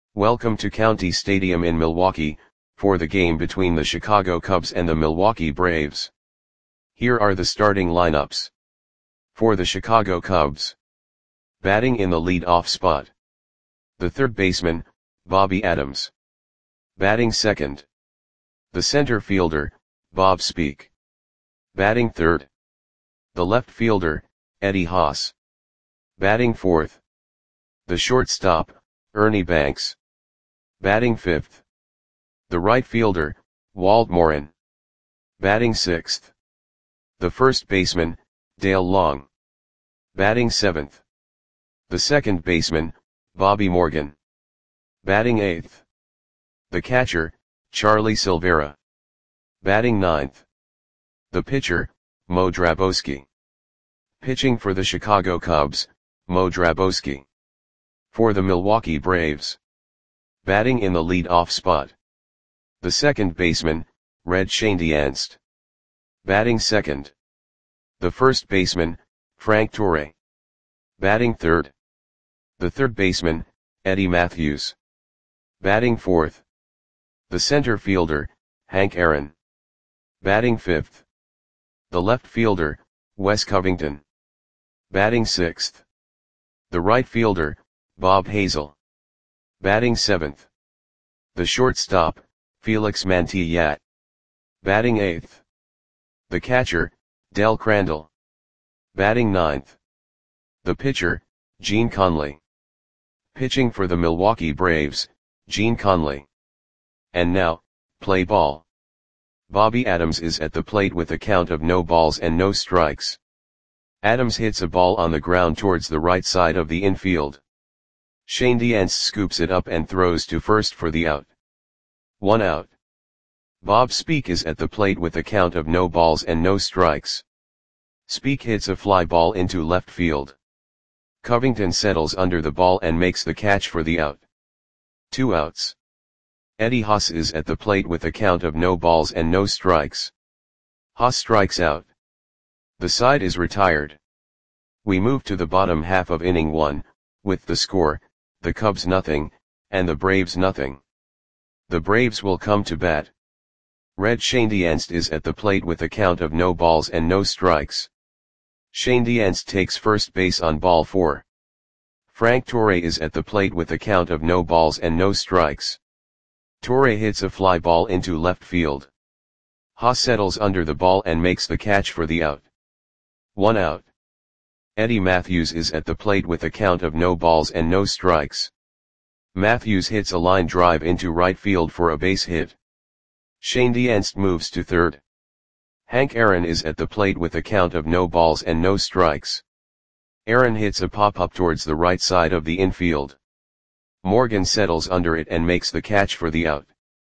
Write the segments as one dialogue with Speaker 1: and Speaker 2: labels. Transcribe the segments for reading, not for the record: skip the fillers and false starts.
Speaker 1: Welcome to County Stadium in Milwaukee, for the game between the Chicago Cubs and the Milwaukee Braves. Here are the starting lineups. For the Chicago Cubs. Batting in the lead-off spot. The third baseman, Bobby Adams. Batting second. The center fielder, Bob Speak. Batting third. The left fielder, Eddie Haas. Batting fourth. The shortstop, Ernie Banks. Batting fifth. The right fielder, Walt Morin. Batting sixth. The first baseman, Dale Long. Batting seventh. The second baseman, Bobby Morgan. Batting eighth. The catcher, Charlie Silvera. Batting ninth. The pitcher, Mo Drabowski. Pitching for the Chicago Cubs, Mo Drabowski. For the Milwaukee Braves. Batting in the lead-off spot. The second baseman, Red Schoendienst. Batting second. The first baseman, Frank Torre. Batting third. The third baseman, Eddie Mathews. Batting fourth. The center fielder, Hank Aaron. Batting fifth. The left fielder, Wes Covington. Batting sixth. The right fielder, Bob Hazel. Batting seventh. The shortstop, Felix Mantilla. Batting eighth. The catcher, Del Crandall. Batting ninth. The pitcher, Gene Conley. Pitching for the Milwaukee Braves, Gene Conley. And now, play ball. Bobby Adams is at the plate with a count of no balls and no strikes. Adams hits a ball on the ground towards the right side of the infield. Schoendienst scoops it up and throws to first for the out. 1 out. Bob Speak is at the plate with a count of no balls and no strikes. Speak hits a fly ball into left field. Covington settles under the ball and makes the catch for the out. 2 outs. Eddie Haas is at the plate with a count of no balls and no strikes. Haas strikes out. The side is retired. We move to the bottom half of inning 1, with the score, the Cubs nothing, and the Braves nothing. The Braves will come to bat. Red Schoendienst is at the plate with a count of no balls and no strikes. Schoendienst takes first base on ball 4. Frank Torre is at the plate with a count of no balls and no strikes. Torre hits a fly ball into left field. Haas settles under the ball and makes the catch for the out. 1 out. Eddie Mathews is at the plate with a count of no balls and no strikes. Mathews hits a line drive into right field for a base hit. Schoendienst moves to third. Hank Aaron is at the plate with a count of no balls and no strikes. Aaron hits a pop-up towards the right side of the infield. Morgan settles under it and makes the catch for the out.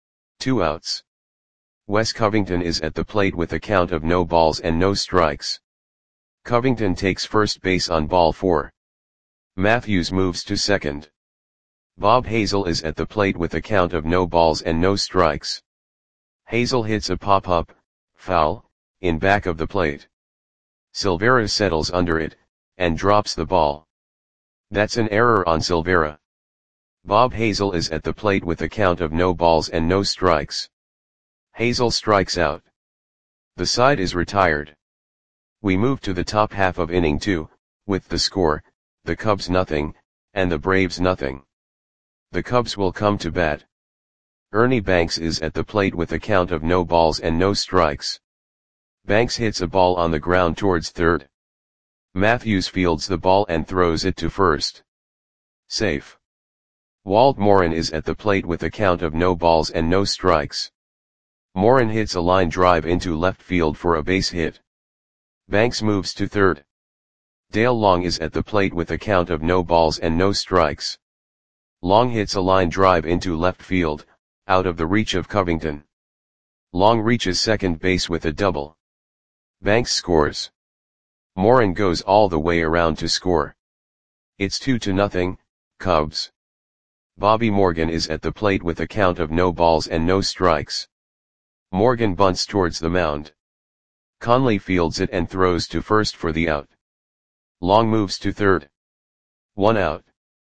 Speaker 1: 2 outs. Wes Covington is at the plate with a count of no balls and no strikes. Covington takes first base on ball 4. Mathews moves to second. Bob Hazel is at the plate with a count of no balls and no strikes. Hazel hits a pop-up, foul, in back of the plate. Silvera settles under it, and drops the ball. That's an error on Silvera. Bob Hazel is at the plate with a count of no balls and no strikes. Hazel strikes out. The side is retired. We move to the top half of inning 2, with the score, the Cubs nothing, and the Braves nothing. The Cubs will come to bat. Ernie Banks is at the plate with a count of no balls and no strikes. Banks hits a ball on the ground towards third. Mathews fields the ball and throws it to first. Safe. Walt Morin is at the plate with a count of no balls and no strikes. Morin hits a line drive into left field for a base hit. Banks moves to third. Dale Long is at the plate with a count of no balls and no strikes. Long hits a line drive into left field, out of the reach of Covington. Long reaches second base with a double. Banks scores. Morin goes all the way around to score. It's 2-0, Cubs. Bobby Morgan is at the plate with a count of no balls and no strikes. Morgan bunts towards the mound. Conley fields it and throws to first for the out. Long moves to third. 1 out.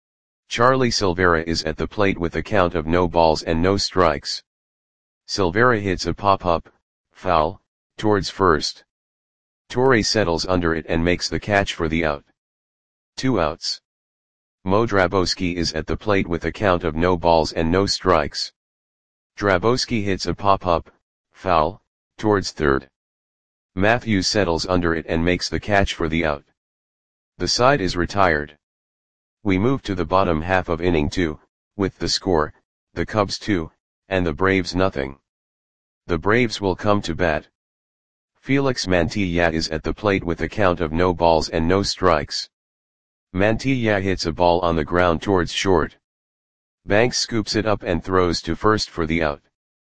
Speaker 1: Charlie Silvera is at the plate with a count of no balls and no strikes. Silvera hits a pop-up, foul, towards first. Torre settles under it and makes the catch for the out. 2 outs. Mo Drabowski is at the plate with a count of no balls and no strikes. Drabowski hits a pop-up, foul, towards third. Matthews settles under it and makes the catch for the out. The side is retired. We move to the bottom half of inning 2, with the score, the Cubs 2, and the Braves nothing. The Braves will come to bat. Felix Mantilla is at the plate with a count of no balls and no strikes. Mantilla hits a ball on the ground towards short. Banks scoops it up and throws to first for the out.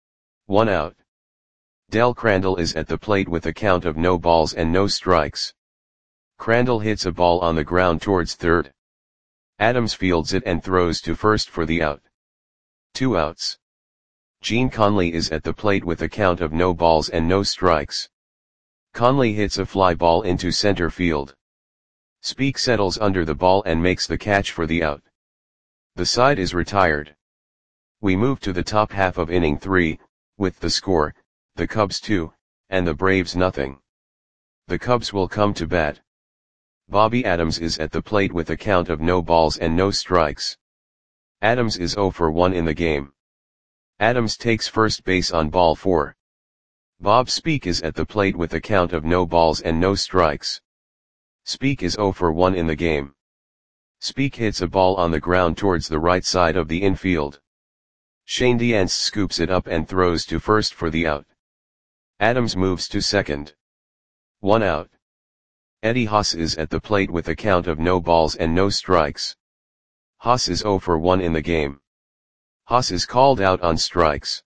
Speaker 1: 1 out. Del Crandall is at the plate with a count of no balls and no strikes. Crandall hits a ball on the ground towards third. Adams fields it and throws to first for the out. 2 outs. Gene Conley is at the plate with a count of no balls and no strikes. Conley hits a fly ball into center field. Speak settles under the ball and makes the catch for the out. The side is retired. We move to the top half of inning 3, with the score, the Cubs 2, and the Braves nothing. The Cubs will come to bat. Bobby Adams is at the plate with a count of no balls and no strikes. Adams is 0 for 1 in the game. Adams takes first base on ball 4. Bob Speak is at the plate with a count of no balls and no strikes. Speak is 0 for 1 in the game. Speak hits a ball on the ground towards the right side of the infield. Shane Diance scoops it up and throws to first for the out. Adams moves to second. 1 out. Eddie Haas is at the plate with a count of no balls and no strikes. Haas is 0 for 1 in the game. Haas is called out on strikes.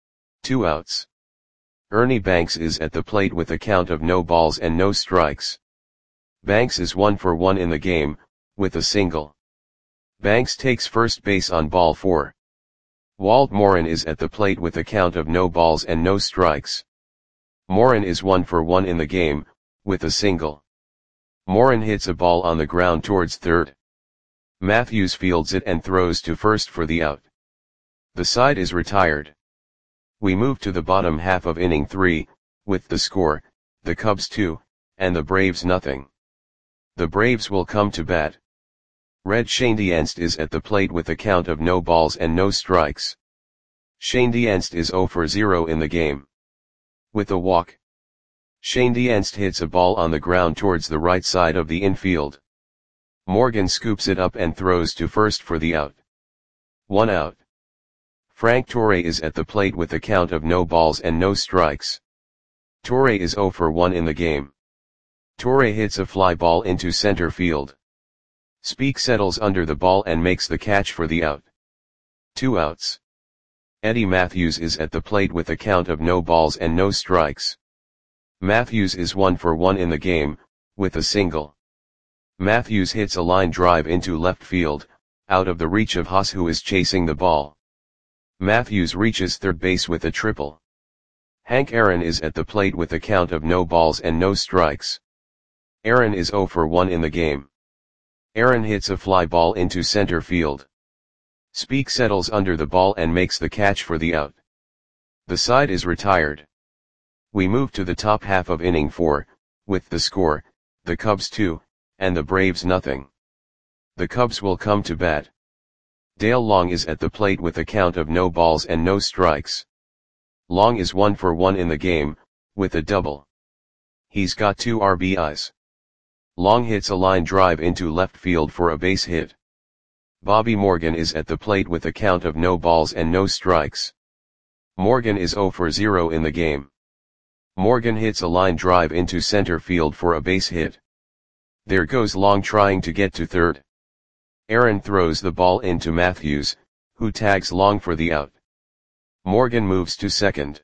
Speaker 1: 2 outs. Ernie Banks is at the plate with a count of no balls and no strikes. Banks is 1 for 1 in the game, with a single. Banks takes first base on ball 4. Walt Morin is at the plate with a count of no balls and no strikes. Morin is 1 for 1 in the game, with a single. Morin hits a ball on the ground towards third. Matthews fields it and throws to first for the out. The side is retired. We move to the bottom half of inning 3, with the score, the Cubs 2, and the Braves nothing. The Braves will come to bat. Red Shane Dienst is at the plate with a count of no balls and no strikes. Shane Dienst is 0 for 0 in the game. With a walk. Shane Dienst hits a ball on the ground towards the right side of the infield. Morgan scoops it up and throws to first for the out. 1 out. Frank Torre is at the plate with a count of no balls and no strikes. Torre is 0 for 1 in the game. Torre hits a fly ball into center field. Speak settles under the ball and makes the catch for the out. 2 outs. Eddie Matthews is at the plate with a count of no balls and no strikes. Matthews is 1 for 1 in the game, with a single. Matthews hits a line drive into left field, out of the reach of Haas, who is chasing the ball. Matthews reaches third base with a triple. Hank Aaron is at the plate with a count of no balls and no strikes. Aaron is 0 for 1 in the game. Aaron hits a fly ball into center field. Speak settles under the ball and makes the catch for the out. The side is retired. We move to the top half of inning 4, with the score, the Cubs 2, and the Braves nothing. The Cubs will come to bat. Dale Long is at the plate with a count of no balls and no strikes. Long is 1 for 1 in the game, with a double. He's got 2 RBIs. Long hits a line drive into left field for a base hit. Bobby Morgan is at the plate with a count of no balls and no strikes. Morgan is 0 for 0 in the game. Morgan hits a line drive into center field for a base hit. There goes Long trying to get to third. Aaron throws the ball into Matthews, who tags Long for the out. Morgan moves to second.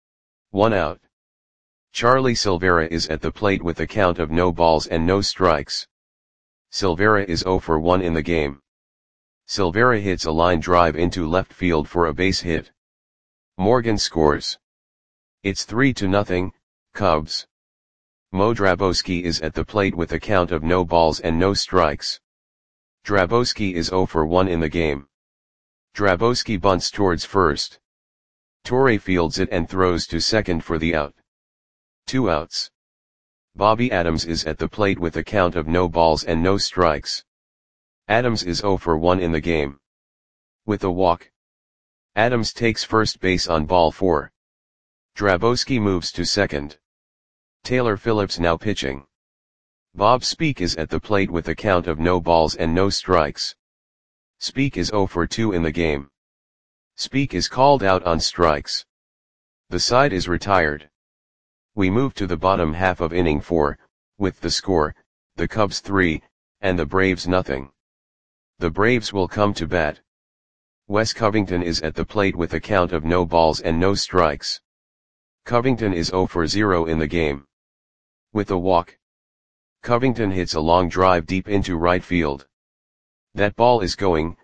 Speaker 1: 1 out. Charlie Silvera is at the plate with a count of no balls and no strikes. Silvera is 0 for 1 in the game. Silvera hits a line drive into left field for a base hit. Morgan scores. It's 3-0, Cubs. Mo Drabowski is at the plate with a count of no balls and no strikes. Drabowski is 0 for 1 in the game. Drabowski bunts towards first. Torre fields it and throws to second for the out. 2 outs. Bobby Adams is at the plate with a count of no balls and no strikes. Adams is 0 for 1 in the game. With a walk, Adams takes first base on ball 4. Drabowski moves to second. Taylor Phillips now pitching. Bob Speak is at the plate with a count of no balls and no strikes. Speak is 0 for 2 in the game. Speak is called out on strikes. The side is retired. We move to the bottom half of inning 4, with the score, the Cubs 3, and the Braves nothing. The Braves will come to bat. Wes Covington is at the plate with a count of no balls and no strikes. Covington is 0 for 0 in the game. With a walk, Covington hits a long drive deep into right field. That ball is gone.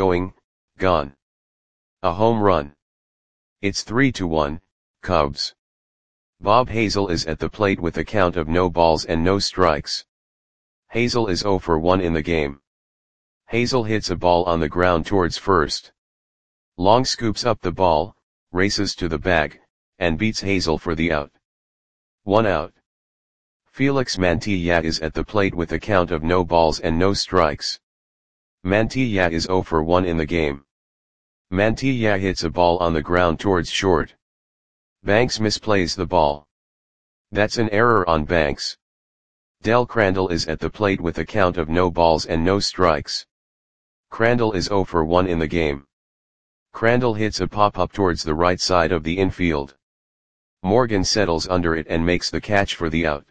Speaker 1: A home run. It's 3-1, Cubs. Bob Hazel is at the plate with a count of no balls and no strikes. Hazel is 0 for 1 in the game. Hazel hits a ball on the ground towards first. Long scoops up the ball, races to the bag, and beats Hazel for the out. 1 out. Felix Mantilla is at the plate with a count of no balls and no strikes. Mantilla is 0 for 1 in the game. Mantilla hits a ball on the ground towards short. Banks misplays the ball. That's an error on Banks. Del Crandall is at the plate with a count of no balls and no strikes. Crandall is 0 for 1 in the game. Crandall hits a pop-up towards the right side of the infield. Morgan settles under it and makes the catch for the out.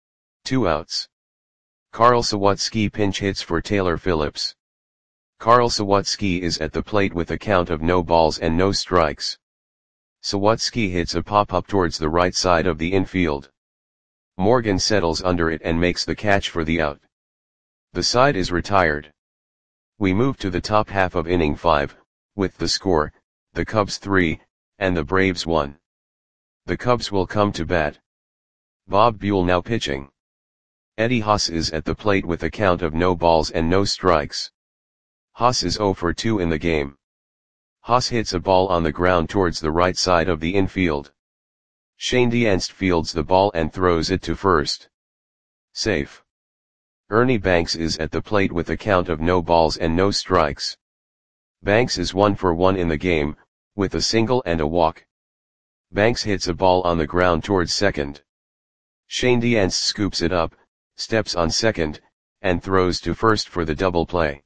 Speaker 1: 2 outs. Carl Sawatsky pinch hits for Taylor Phillips. Carl Sawatsky is at the plate with a count of no balls and no strikes. Sawatsky hits a pop-up towards the right side of the infield. Morgan settles under it and makes the catch for the out. The side is retired. We move to the top half of inning 5, with the score, the Cubs 3, and the Braves 1. The Cubs will come to bat. Bob Buell now pitching. Eddie Haas is at the plate with a count of no balls and no strikes. Haas is 0 for 2 in the game. Haas hits a ball on the ground towards the right side of the infield. Shane Dienst fields the ball and throws it to first. Safe. Ernie Banks is at the plate with a count of no balls and no strikes. Banks is 1 for 1 in the game, with a single and a walk. Banks hits a ball on the ground towards second. Shane Dienst scoops it up, steps on second, and throws to first for the double play.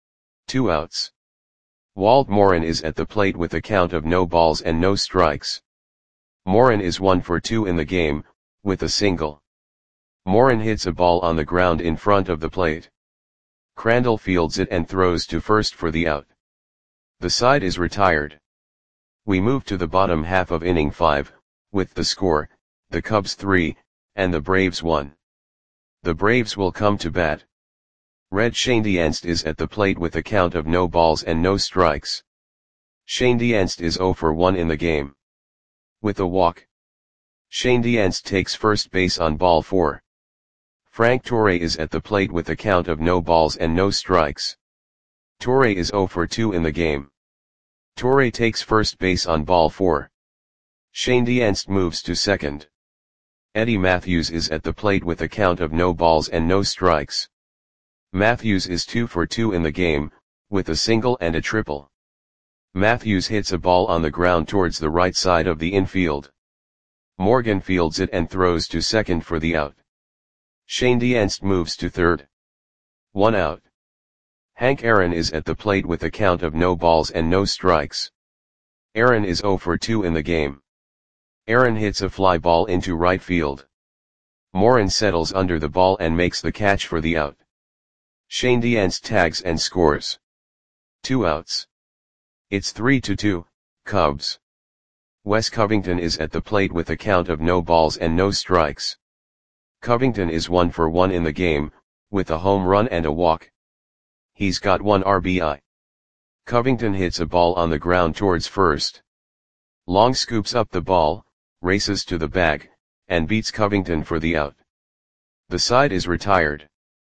Speaker 1: 2 outs. Walt Morin is at the plate with a count of no balls and no strikes. Morin is 1 for 2 in the game, with a single. Morin hits a ball on the ground in front of the plate. Crandall fields it and throws to first for the out. The side is retired. We move to the bottom half of inning 5, with the score, the Cubs 3, and the Braves 1. The Braves will come to bat. Red Shane Dienst is at the plate with a count of no balls and no strikes. Shane Dienst is 0 for 1 in the game. With a walk, Shane Dienst takes first base on ball 4. Frank Torre is at the plate with a count of no balls and no strikes. Torre is 0 for 2 in the game. Torre takes first base on ball 4. Shane Dienst moves to second. Eddie Matthews is at the plate with a count of no balls and no strikes. Matthews is 2 for 2 in the game, with a single and a triple. Matthews hits a ball on the ground towards the right side of the infield. Morgan fields it and throws to second for the out. Shane Dienst moves to third. 1 out. Hank Aaron is at the plate with a count of no balls and no strikes. Aaron is 0 for 2 in the game. Aaron hits a fly ball into right field. Morin settles under the ball and makes the catch for the out. Shane Dienst tags and scores. 2 outs. It's 3-2, Cubs. Wes Covington is at the plate with a count of no balls and no strikes. Covington is 1 for 1 in the game, with a home run and a walk. He's got 1 RBI. Covington hits a ball on the ground towards first. Long scoops up the ball, races to the bag, and beats Covington for the out. The side is retired.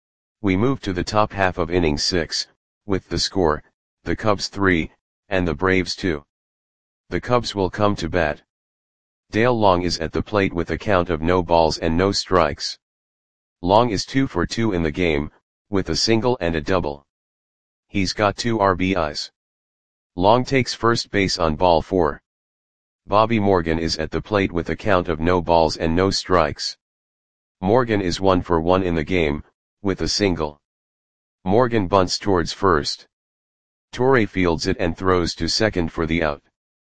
Speaker 1: We move to the top half of inning 6, with the score, the Cubs 3, and the Braves 2. The Cubs will come to bat. Dale Long is at the plate with a count of no balls and no strikes. Long is 2 for 2 in the game, with a single and a double. He's got 2 RBIs. Long takes first base on ball 4. Bobby Morgan is at the plate with a count of no balls and no strikes. Morgan is 1 for 1 in the game, with a single. Morgan bunts towards first. Torre fields it and throws to second for the out.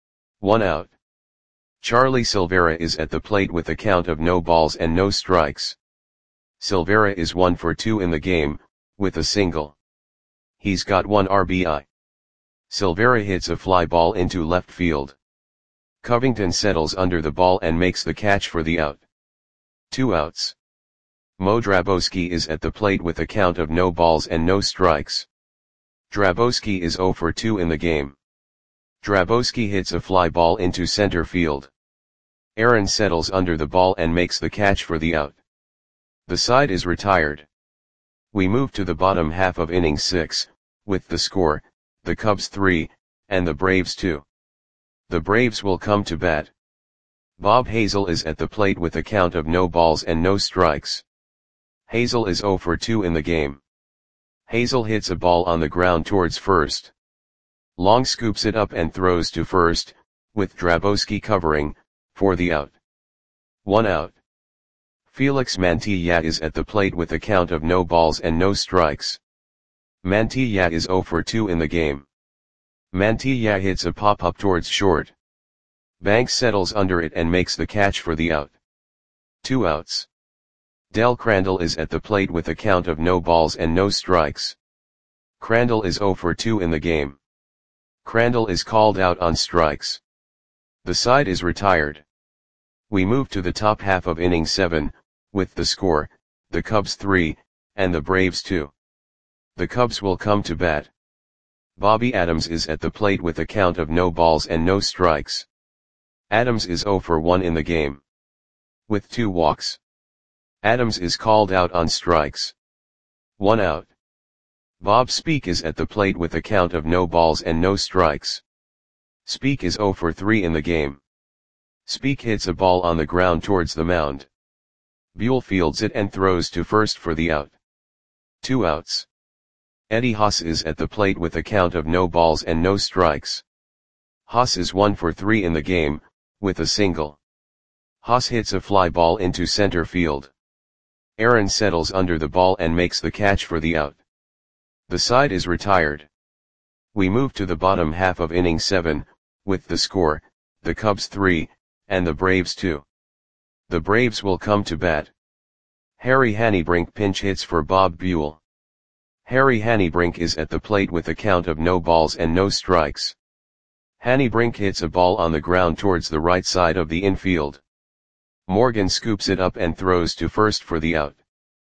Speaker 1: 1 out. Charlie Silvera is at the plate with a count of no balls and no strikes. Silvera is 1 for 2 in the game, with a single. He's got 1 RBI. Silvera hits a fly ball into left field. Covington settles under the ball and makes the catch for the out. 2 outs. Mo Drabowski is at the plate with a count of no balls and no strikes. Drabowski is 0 for 2 in the game. Drabowski hits a fly ball into center field. Aaron settles under the ball and makes the catch for the out. The side is retired. We move to the bottom half of inning 6, with the score, the Cubs 3, and the Braves 2. The Braves will come to bat. Bob Hazel is at the plate with a count of no balls and no strikes. Hazel is 0 for 2 in the game. Hazel hits a ball on the ground towards first. Long scoops it up and throws to first, with Drabowski covering, for the out. 1 out. Felix Mantilla is at the plate with a count of no balls and no strikes. Mantilla is 0 for 2 in the game. Mantilla hits a pop-up towards short. Banks settles under it and makes the catch for the out. 2 outs. Del Crandall is at the plate with a count of no balls and no strikes. Crandall is 0 for 2 in the game. Crandall is called out on strikes. The side is retired. We move to the top half of inning 7, with the score, the Cubs 3, and the Braves 2. The Cubs will come to bat. Bobby Adams is at the plate with a count of no balls and no strikes. Adams is 0 for 1 in the game. With 2 walks. Adams is called out on strikes. 1 out. Bob Speak is at the plate with a count of no balls and no strikes. Speak is 0 for 3 in the game. Speak hits a ball on the ground towards the mound. Buell fields it and throws to first for the out. 2 outs. Eddie Haas is at the plate with a count of no balls and no strikes. Haas is 1 for 3 in the game, with a single. Haas hits a fly ball into center field. Aaron settles under the ball and makes the catch for the out. The side is retired. We move to the bottom half of inning 7, with the score, the Cubs 3, and the Braves 2. The Braves will come to bat. Harry Hannebrink pinch hits for Bob Buell. Harry Hannebrink is at the plate with a count of no balls and no strikes. Hannebrink hits a ball on the ground towards the right side of the infield. Morgan scoops it up and throws to first for the out.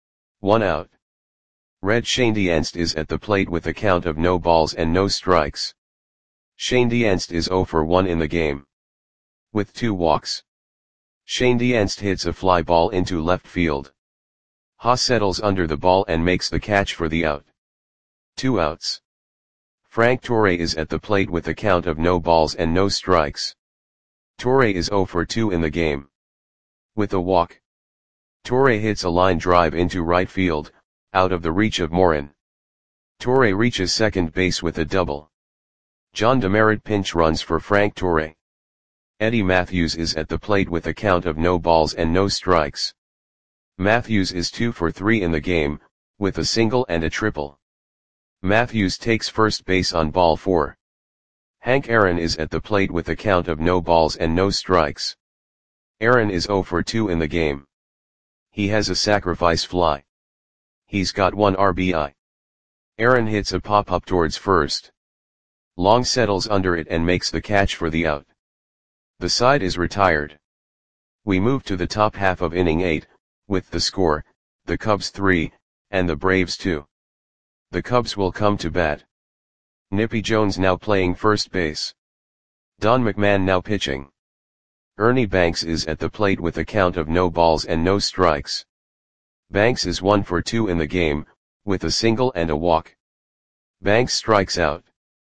Speaker 1: 1 out. Red Schoendienst is at the plate with a count of no balls and no strikes. Schoendienst is 0 for 1 in the game. With 2 walks. Schoendienst hits a fly ball into left field. Haas settles under the ball and makes the catch for the out. 2 outs. Frank Torre is at the plate with a count of no balls and no strikes. Torre is 0 for 2 in the game. With a walk. Torre hits a line drive into right field, out of the reach of Morin. Torre reaches second base with a double. John Demeritte pinch runs for Frank Torre. Eddie Matthews is at the plate with a count of no balls and no strikes. Matthews is 2 for 3 in the game, with a single and a triple. Matthews takes first base on ball 4. Hank Aaron is at the plate with a count of no balls and no strikes. Aaron is 0 for 2 in the game. He has a sacrifice fly. He's got 1 RBI. Aaron hits a pop-up towards first. Long settles under it and makes the catch for the out. The side is retired. We move to the top half of inning 8, with the score, the Cubs 3, and the Braves 2. The Cubs will come to bat. Nippy Jones now playing first base. Don McMahon now pitching. Ernie Banks is at the plate with a count of no balls and no strikes. Banks is 1 for 2 in the game, with a single and a walk. Banks strikes out.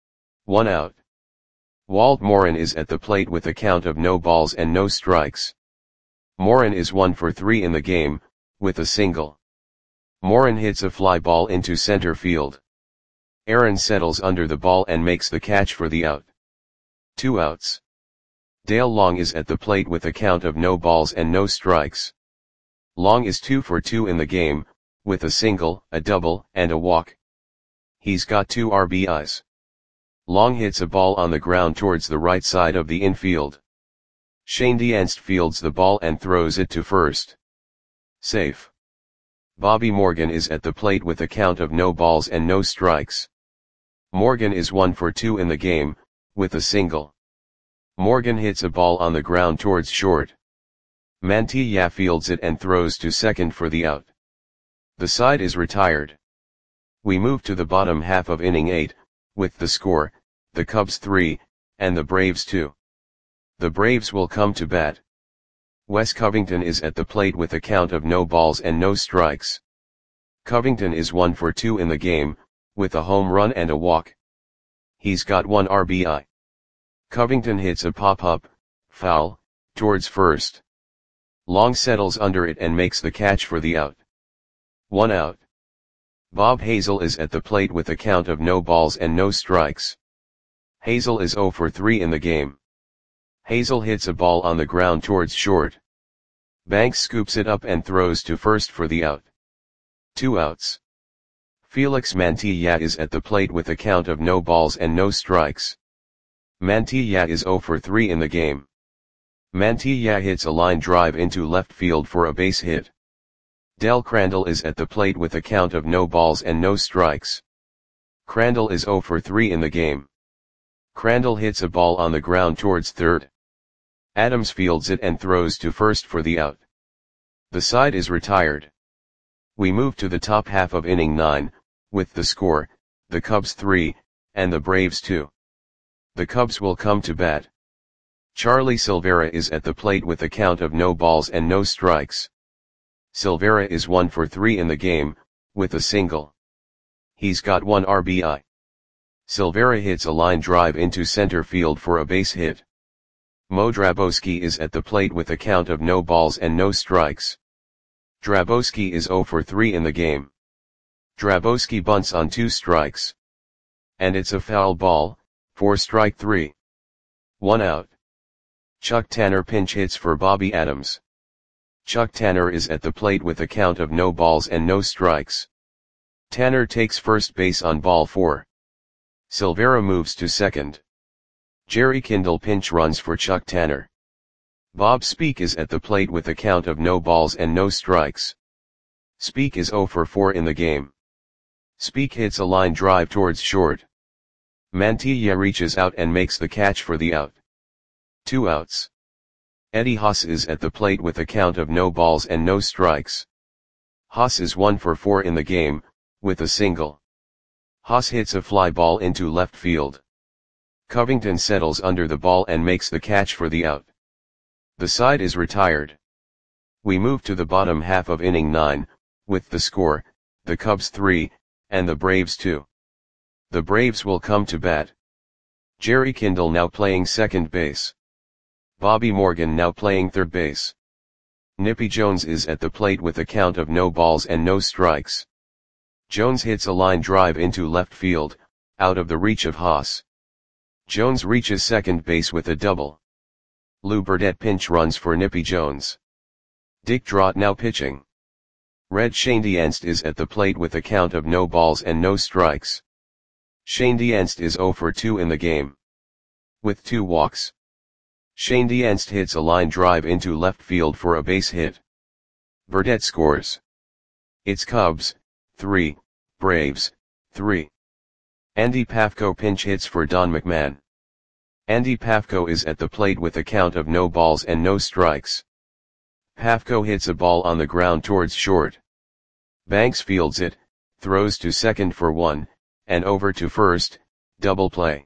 Speaker 1: 1 out. Walt Morin is at the plate with a count of no balls and no strikes. Morin is 1 for 3 in the game, with a single. Morin hits a fly ball into center field. Aaron settles under the ball and makes the catch for the out. 2 outs. Dale Long is at the plate with a count of no balls and no strikes. Long is 2 for 2 in the game, with a single, a double, and a walk. He's got 2 RBIs. Long hits a ball on the ground towards the right side of the infield. Shane Dienst fields the ball and throws it to first. Safe. Bobby Morgan is at the plate with a count of no balls and no strikes. Morgan is 1 for 2 in the game, with a single. Morgan hits a ball on the ground towards short. Mantilla fields it and throws to second for the out. The side is retired. We move to the bottom half of inning 8, with the score, the Cubs 3, and the Braves 2. The Braves will come to bat. Wes Covington is at the plate with a count of no balls and no strikes. Covington is 1 for 2 in the game, with a home run and a walk. He's got 1 RBI. Covington hits a pop-up, foul, towards first. Long settles under it and makes the catch for the out. 1 out. Bob Hazel is at the plate with a count of no balls and no strikes. Hazel is 0 for 3 in the game. Hazel hits a ball on the ground towards short. Banks scoops it up and throws to first for the out. 2 outs. Felix Mantilla is at the plate with a count of no balls and no strikes. Mantilla is 0 for 3 in the game. Mantilla hits a line drive into left field for a base hit. Del Crandall is at the plate with a count of no balls and no strikes. Crandall is 0 for 3 in the game. Crandall hits a ball on the ground towards third. Adams fields it and throws to first for the out. The side is retired. We move to the top half of inning 9, with the score, the Cubs 3, and the Braves 2. The Cubs will come to bat. Charlie Silvera is at the plate with a count of no balls and no strikes. Silvera is 1 for 3 in the game, with a single. He's got 1 RBI. Silvera hits a line drive into center field for a base hit. Mo Drabowski is at the plate with a count of no balls and no strikes. Drabowski is 0 for 3 in the game. Drabowski bunts on 2 strikes. And it's a foul ball, for strike 3. 1 out. Chuck Tanner pinch hits for Bobby Adams. Chuck Tanner is at the plate with a count of no balls and no strikes. Tanner takes first base on ball 4. Silvera moves to second. Jerry Kindle pinch runs for Chuck Tanner. Bob Speak is at the plate with a count of no balls and no strikes. Speak is 0 for 4 in the game. Speak hits a line drive towards short. Mantilla reaches out and makes the catch for the out. 2 outs. Eddie Haas is at the plate with a count of no balls and no strikes. Haas is 1 for 4 in the game, with a single. Haas hits a fly ball into left field. Covington settles under the ball and makes the catch for the out. The side is retired. We move to the bottom half of inning 9, with the score, the Cubs 3, and the Braves 2. The Braves will come to bat. Jerry Kindle now playing second base. Bobby Morgan now playing third base. Nippy Jones is at the plate with a count of no balls and no strikes. Jones hits a line drive into left field, out of the reach of Haas. Jones reaches second base with a double. Lou Burdett pinch runs for Nippy Jones. Dick Drott now pitching. Red Shane Dienst is at the plate with a count of no balls and no strikes. Shane Dienst is 0 for 2 in the game. With 2 walks. Shane Dienst hits a line drive into left field for a base hit. Burdett scores. It's Cubs 3, Braves 3. Andy Pafko pinch hits for Don McMahon. Andy Pafko is at the plate with a count of no balls and no strikes. Pafko hits a ball on the ground towards short. Banks fields it, throws to second for 1, and over to first, double play.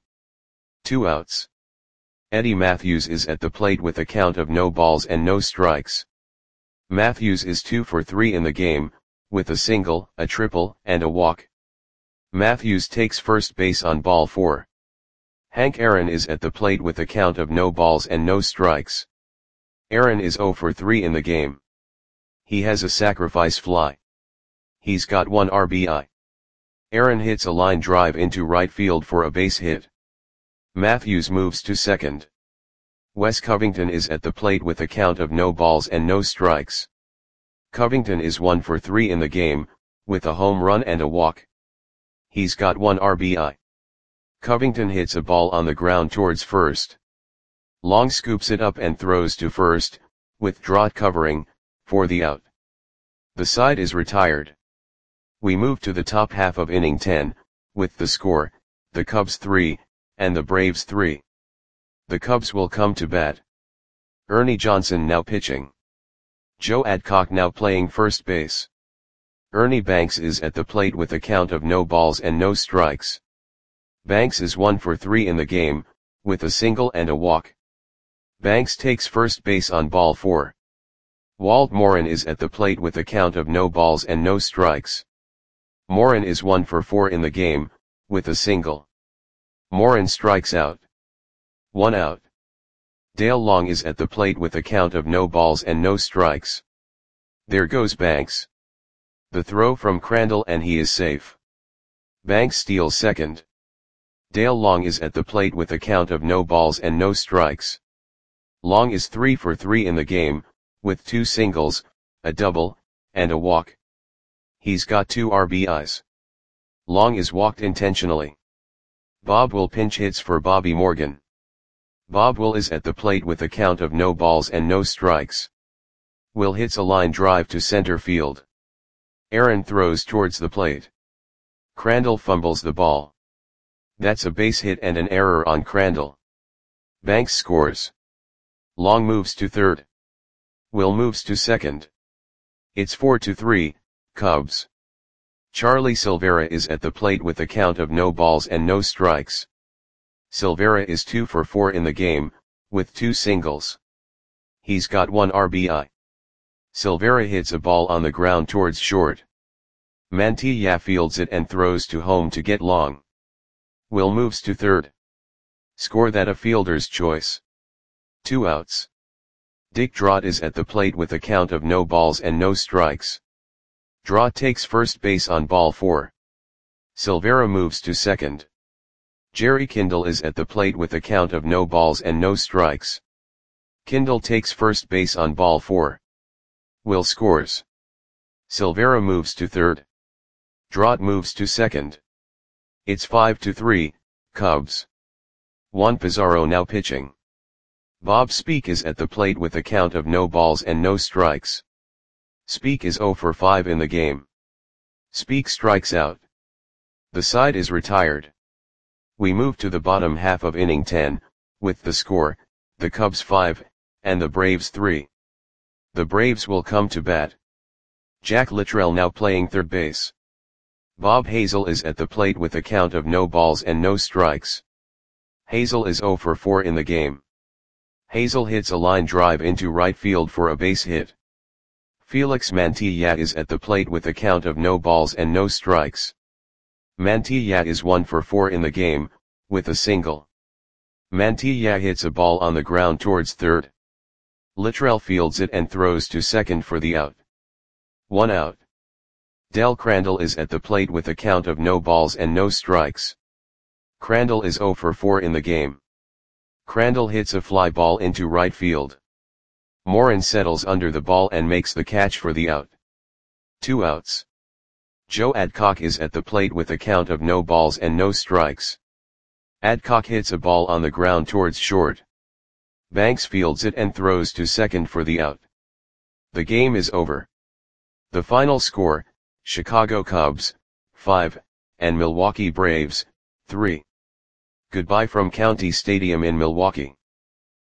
Speaker 1: 2 outs. Eddie Matthews is at the plate with a count of no balls and no strikes. Matthews is 2 for 3 in the game, with a single, a triple, and a walk. Matthews takes first base on ball 4. Hank Aaron is at the plate with a count of no balls and no strikes. Aaron is 0 for 3 in the game. He has a sacrifice fly. He's got 1 RBI. Aaron hits a line drive into right field for a base hit. Matthews moves to second. Wes Covington is at the plate with a count of no balls and no strikes. Covington is 1 for 3 in the game, with a home run and a walk. He's got 1 RBI. Covington hits a ball on the ground towards first. Long scoops it up and throws to first, with Drott covering, for the out. The side is retired. We move to the top half of inning 10, with the score, the Cubs 3, and the Braves 3. The Cubs will come to bat. Ernie Johnson now pitching. Joe Adcock now playing first base. Ernie Banks is at the plate with a count of no balls and no strikes. Banks is 1 for 3 in the game, with a single and a walk. Banks takes first base on ball 4. Walt Morin is at the plate with a count of no balls and no strikes. Morin is 1 for 4 in the game, with a single. Morin strikes out. 1 out. Dale Long is at the plate with a count of no balls and no strikes. There goes Banks. The throw from Crandall and he is safe. Banks steals second. Dale Long is at the plate with a count of no balls and no strikes. Long is 3 for 3 in the game, with 2 singles, a double, and a walk. He's got 2 RBIs. Long is walked intentionally. Bob Will pinch hits for Bobby Morgan. Bob Will is at the plate with a count of no balls and no strikes. Will hits a line drive to center field. Aaron throws towards the plate. Crandall fumbles the ball. That's a base hit and an error on Crandall. Banks scores. Long moves to third. Will moves to second. It's 4-3, Cubs. Charlie Silvera is at the plate with a count of no balls and no strikes. Silvera is 2 for 4 in the game, with 2 singles. He's got 1 RBI. Silvera hits a ball on the ground towards short. Mantilla fields it and throws to home to get Long. Will moves to third. Score that a fielder's choice. 2 outs. Dick Drott is at the plate with a count of no balls and no strikes. Drott takes first base on ball 4. Silvera moves to second. Jerry Kindle is at the plate with a count of no balls and no strikes. Kindle takes first base on ball 4. Will scores. Silvera moves to third. Drott moves to second. It's 5-3, Cubs. Juan Pizarro now pitching. Bob Speak is at the plate with a count of no balls and no strikes. Speak is 0 for 5 in the game. Speak strikes out. The side is retired. We move to the bottom half of inning 10, with the score, the Cubs 5, and the Braves 3. The Braves will come to bat. Jack Littrell now playing third base. Bob Hazel is at the plate with a count of no balls and no strikes. Hazel is 0 for 4 in the game. Hazel hits a line drive into right field for a base hit. Felix Mantilla is at the plate with a count of no balls and no strikes. Mantilla is 1 for 4 in the game, with a single. Mantilla hits a ball on the ground towards third. Littrell fields it and throws to second for the out. 1 out. Del Crandall is at the plate with a count of no balls and no strikes. Crandall is 0 for 4 in the game. Crandall hits a fly ball into right field. Morin settles under the ball and makes the catch for the out. 2 outs. Joe Adcock is at the plate with a count of no balls and no strikes. Adcock hits a ball on the ground towards short. Banks fields it and throws to second for the out. The game is over. The final score, Chicago Cubs, 5, and Milwaukee Braves, 3. Goodbye from County Stadium in Milwaukee.